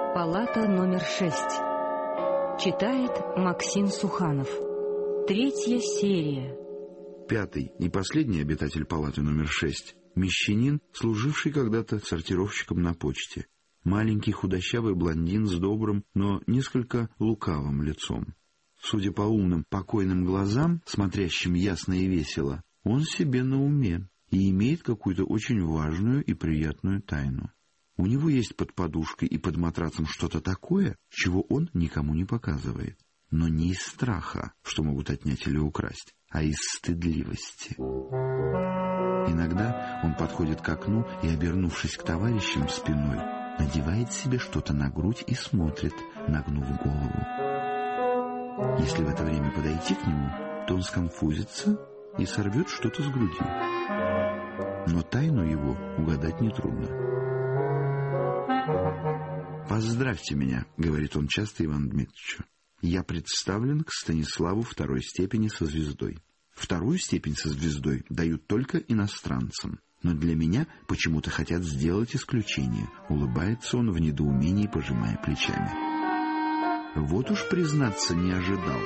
Палата номер 6. Читает Максим Суханов. 3-я серия. 5-й и последний обитатель палаты номер 6 — мещанин, служивший когда-то сортировщиком на почте. Маленький худощавый блондин с добрым, но несколько лукавым лицом. Судя по умным, покойным глазам, смотрящим ясно и весело, он себе на уме и имеет какую-то очень важную и приятную тайну. У него есть под подушкой и под матрацем что-то такое, чего он никому не показывает. Но не из страха, что могут отнять или украсть, а из стыдливости. Иногда он подходит к окну и, обернувшись к товарищам спиной, надевает себе что-то на грудь и смотрит, нагнув голову. Если в это время подойти к нему, то он сконфузится и сорвет что-то с груди. Но тайну его угадать нетрудно. «Поздравьте меня», — говорит он часто Ивану Дмитричу. «Я представлен к Станиславу 2-й степени со звездой. 2-ю степень со звездой дают только иностранцам. Но для меня почему-то хотят сделать исключение», — улыбается он в недоумении, пожимая плечами. «Вот уж, признаться, не ожидал».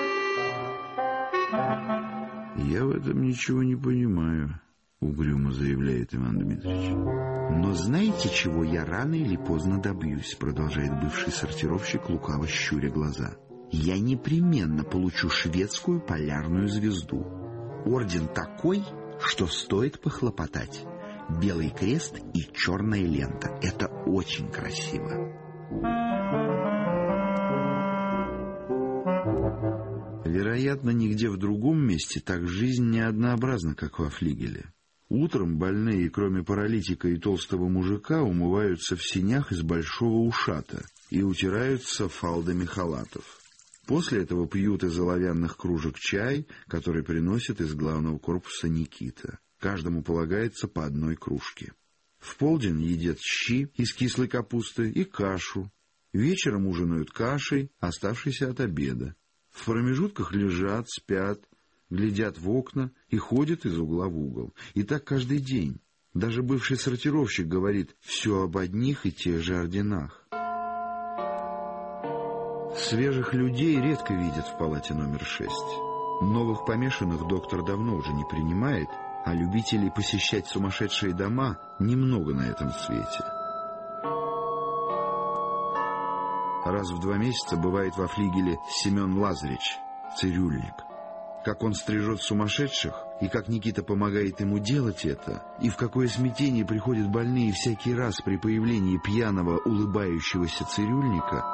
«Я в этом ничего не понимаю», — угрюмо заявляет Иван Дмитрич. «Но знаете, чего я рано или поздно добьюсь?» — продолжает бывший сортировщик, лукаво щуря глаза. «Я непременно получу шведскую полярную звезду. Орден такой, что стоит похлопотать. Белый крест и черная лента. Это очень красиво». Вероятно, нигде в другом месте так жизнь не однообразна, как во флигеле. Утром больные, кроме паралитика и толстого мужика, умываются в сенях из большого ушата и утираются фалдами халатов. После этого пьют из оловянных кружек чай, который приносит из главного корпуса Никита. Каждому полагается по одной кружке. В полдень едят щи из кислой капусты и кашу. Вечером ужинают кашей, оставшейся от обеда. В промежутках лежат, спят, глядят в окна и ходят из угла в угол. И так каждый день. Даже бывший сортировщик говорит все об одних и тех же орденах. Свежих людей редко видят в палате номер 6. Новых помешанных доктор давно уже не принимает, а любителей посещать сумасшедшие дома немного на этом свете. Раз в 2 месяца бывает во флигеле Семен Лазаревич, цирюльник. Как он стрижет сумасшедших, и как Никита помогает ему делать это, и в какое смятение приходят больные всякий раз при появлении пьяного, улыбающегося цирюльника,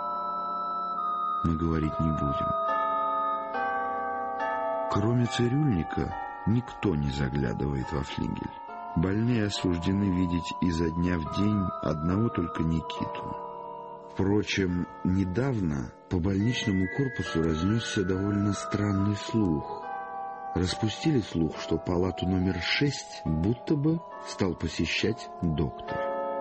мы говорить не будем. Кроме цирюльника, никто не заглядывает во флигель. Больные осуждены видеть изо дня в день одного только Никиту. Впрочем, недавно по больничному корпусу разнесся довольно странный слух. Распустили слух, что палату номер 6 будто бы стал посещать доктор.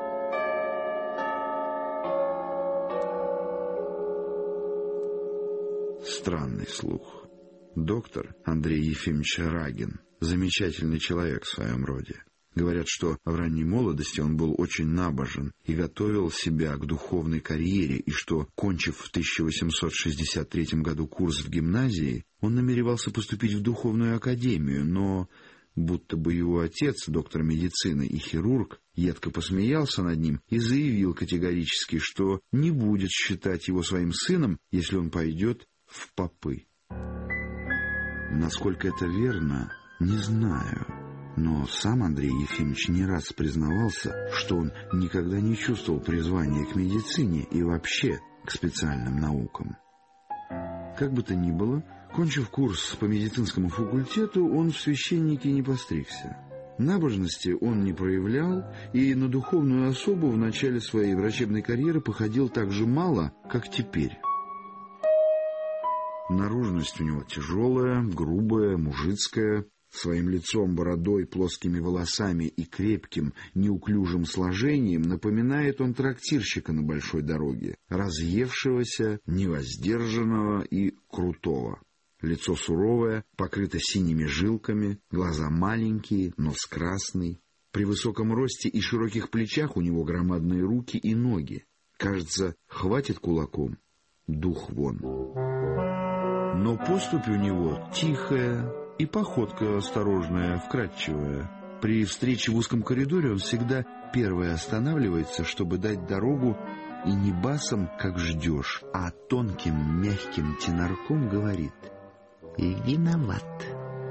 Странный слух. Доктор Андрей Ефимович Рагин — замечательный человек в своем роде. Говорят, что в ранней молодости он был очень набожен и готовил себя к духовной карьере, и что, кончив в 1863 году курс в гимназии, он намеревался поступить в духовную академию, но будто бы его отец, доктор медицины и хирург, едко посмеялся над ним и заявил категорически, что не будет считать его своим сыном, если он пойдет в попы. Насколько это верно, не знаю. Но сам Андрей Ефимович не раз признавался, что он никогда не чувствовал призвания к медицине и вообще к специальным наукам. Как бы то ни было, кончив курс по медицинскому факультету, он в священники не постригся. Набожности он не проявлял, и на духовную особу в начале своей врачебной карьеры походил так же мало, как теперь. Наружность у него тяжелая, грубая, мужицкая. Своим лицом, бородой, плоскими волосами и крепким, неуклюжим сложением напоминает он трактирщика на большой дороге, разъевшегося, невоздержанного и крутого. Лицо суровое, покрыто синими жилками, глаза маленькие, нос красный. При высоком росте и широких плечах у него громадные руки и ноги. Кажется, хватит кулаком, дух вон. Но поступь у него тихая и походка осторожная, вкрадчивая. При встрече в узком коридоре он всегда первый останавливается, чтобы дать дорогу, и не басом, как ждешь, а тонким, мягким тенорком говорит: «И виноват».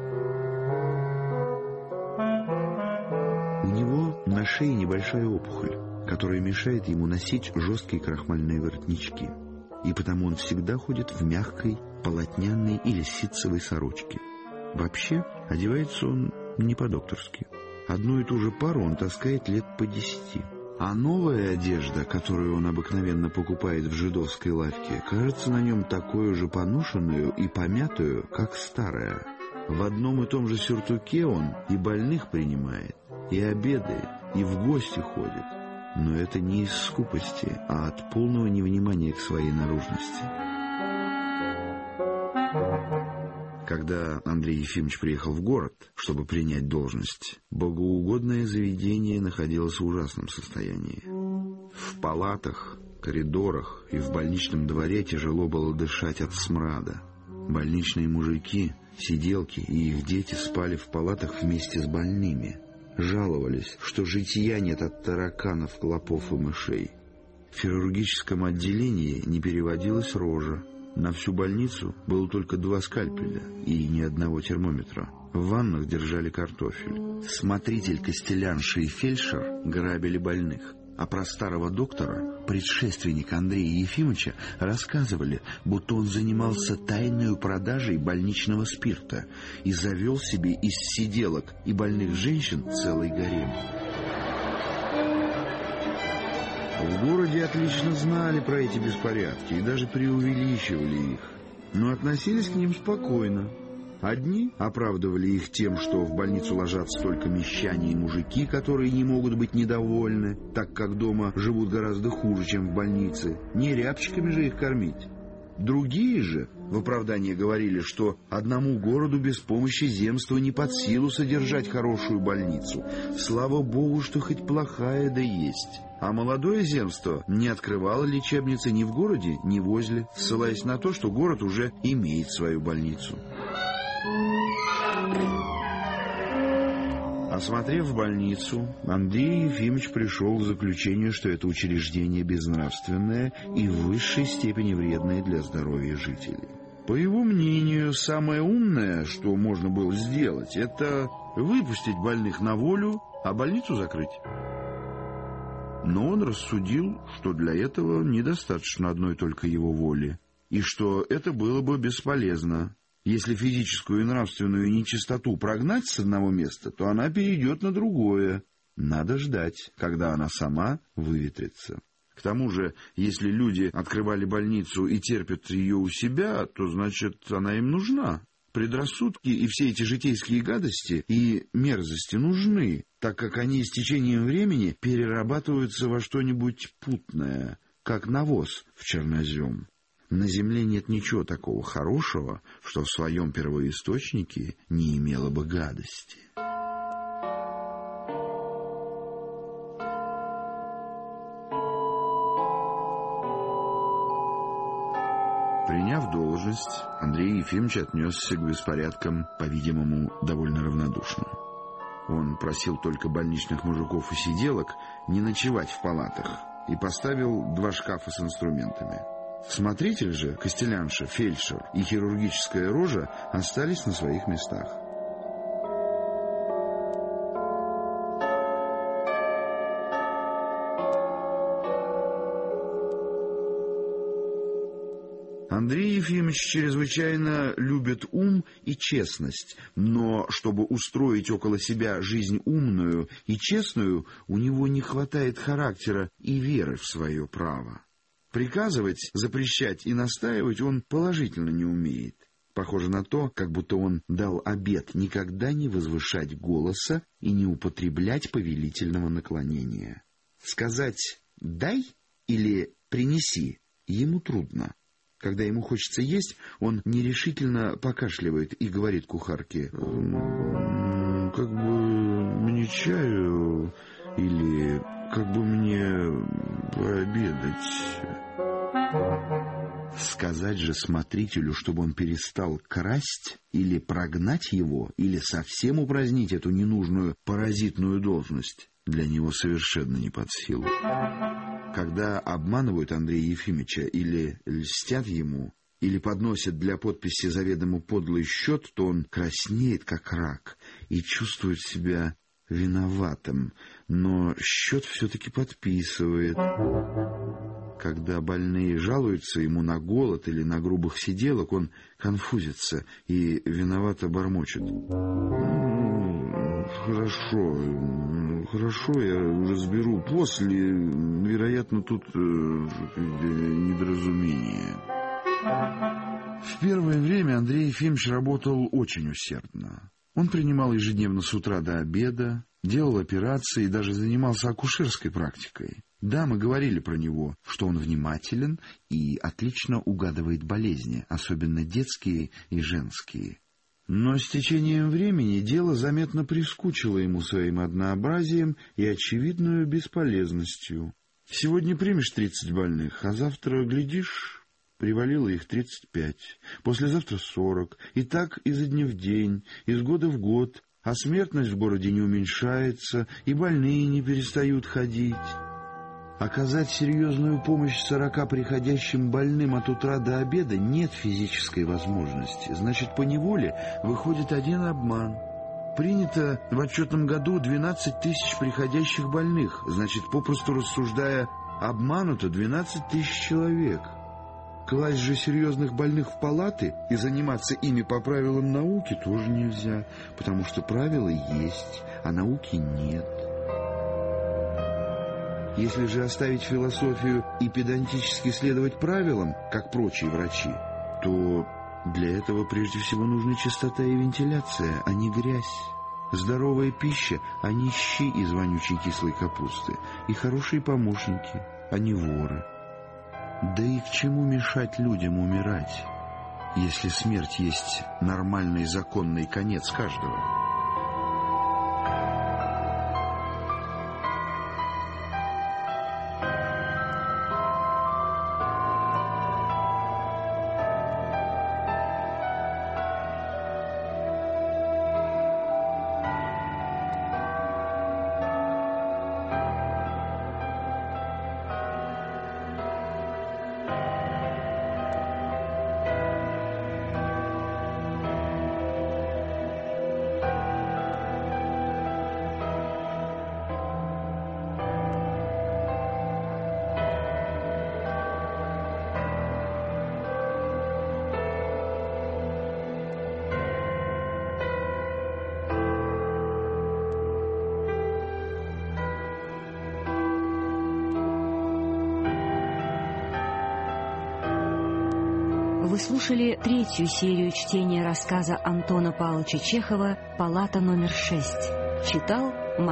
У него на шее небольшая опухоль, которая мешает ему носить жесткие крахмальные воротнички, и потому он всегда ходит в мягкой, полотняной или ситцевой сорочке. Вообще, одевается он не по-докторски. Одну и ту же пару он таскает лет по 10. А новая одежда, которую он обыкновенно покупает в жидовской лавке, кажется на нем такой же поношенную и помятую, как старая. В одном и том же сюртуке он и больных принимает, и обедает, и в гости ходит. Но это не из скупости, а от полного невнимания к своей наружности. Когда Андрей Ефимович приехал в город, чтобы принять должность, богоугодное заведение находилось в ужасном состоянии. В палатах, коридорах и в больничном дворе тяжело было дышать от смрада. Больничные мужики, сиделки и их дети спали в палатах вместе с больными. Жаловались, что житья нет от тараканов, клопов и мышей. В хирургическом отделении не переводилась рожа. На всю больницу было только 2 скальпеля и ни одного термометра. В ваннах держали картофель. Смотритель, костелянша и фельдшер грабили больных. А про старого доктора, предшественника Андрея Ефимовича, рассказывали, будто он занимался тайной продажей больничного спирта и завел себе из сиделок и больных женщин целый гарем. В городе отлично знали про эти беспорядки и даже преувеличивали их, но относились к ним спокойно. Одни оправдывали их тем, что в больницу ложатся только мещане и мужики, которые не могут быть недовольны, так как дома живут гораздо хуже, чем в больнице. Не рябчиками же их кормить. Другие же в оправдание говорили, что одному городу без помощи земства не под силу содержать хорошую больницу. Слава богу, что хоть плохая да есть. А молодое земство не открывало лечебницы ни в городе, ни возле, ссылаясь на то, что город уже имеет свою больницу. Осмотрев больницу, Андрей Ефимович пришел к заключению, что это учреждение безнравственное и в высшей степени вредное для здоровья жителей. По его мнению, самое умное, что можно было сделать, это выпустить больных на волю, а больницу закрыть. Но он рассудил, что для этого недостаточно одной только его воли, и что это было бы бесполезно. Если физическую и нравственную нечистоту прогнать с одного места, то она перейдет на другое. Надо ждать, когда она сама выветрится. К тому же, если люди открывали больницу и терпят ее у себя, то, значит, она им нужна. Предрассудки и все эти житейские гадости и мерзости нужны, так как они с течением времени перерабатываются во что-нибудь путное, как навоз в чернозем. На земле нет ничего такого хорошего, что в своем первоисточнике не имело бы гадости. Приняв должность, Андрей Ефимович отнесся к беспорядкам, по-видимому, довольно равнодушно. Он просил только больничных мужиков и сиделок не ночевать в палатах и поставил 2 шкафа с инструментами. Смотритель же, костелянша, фельдшер и хирургическая рожа остались на своих местах. Андрей Ефимович чрезвычайно любит ум и честность, но чтобы устроить около себя жизнь умную и честную, у него не хватает характера и веры в свое право. Приказывать, запрещать и настаивать он положительно не умеет. Похоже на то, как будто он дал обет никогда не возвышать голоса и не употреблять повелительного наклонения. Сказать «дай» или «принеси» ему трудно. Когда ему хочется есть, он нерешительно покашливает и говорит кухарке: «Как бы мне чаю или как бы мне пообедать. Сказать же смотрителю, чтобы он перестал красть, или прогнать его, или совсем упразднить эту ненужную паразитную должность, для него совершенно не под силу. Когда обманывают Андрея Ефимовича или льстят ему, или подносят для подписи заведомо подлый счет, то он краснеет, как рак, и чувствует себя виноватым, но счет все-таки подписывает. Когда больные жалуются ему на голод или на грубых сиделок, он конфузится и виновато бормочет. Хорошо, я разберу после, вероятно, тут недоразумение. В первое время Андрей Ефимович работал очень усердно. Он принимал ежедневно с утра до обеда, делал операции и даже занимался акушерской практикой. Дамы говорили про него, что он внимателен и отлично угадывает болезни, особенно детские и женские. Но с течением времени дело заметно прискучило ему своим однообразием и очевидную бесполезностью. Сегодня примешь 30 больных, а завтра, глядишь, привалило их 35, послезавтра 40, и так изо дня в день, из года в год, а смертность в городе не уменьшается, и больные не перестают ходить. Оказать серьезную помощь 40 приходящим больным от утра до обеда нет физической возможности. Значит, поневоле выходит один обман. Принято в отчетном году 12 тысяч приходящих больных. Значит, попросту рассуждая, обмануто 12 тысяч человек. Класть же серьезных больных в палаты и заниматься ими по правилам науки тоже нельзя, потому что правила есть, а науки нет. Если же оставить философию и педантически следовать правилам, как прочие врачи, то для этого прежде всего нужны чистота и вентиляция, а не грязь. Здоровая пища, а не щи из вонючей кислой капусты, и хорошие помощники, а не воры. Да и к чему мешать людям умирать, если смерть есть нормальный законный конец каждого? Вы слушали третью серию чтения рассказа Антона Павловича Чехова «Палата номер 6». Читал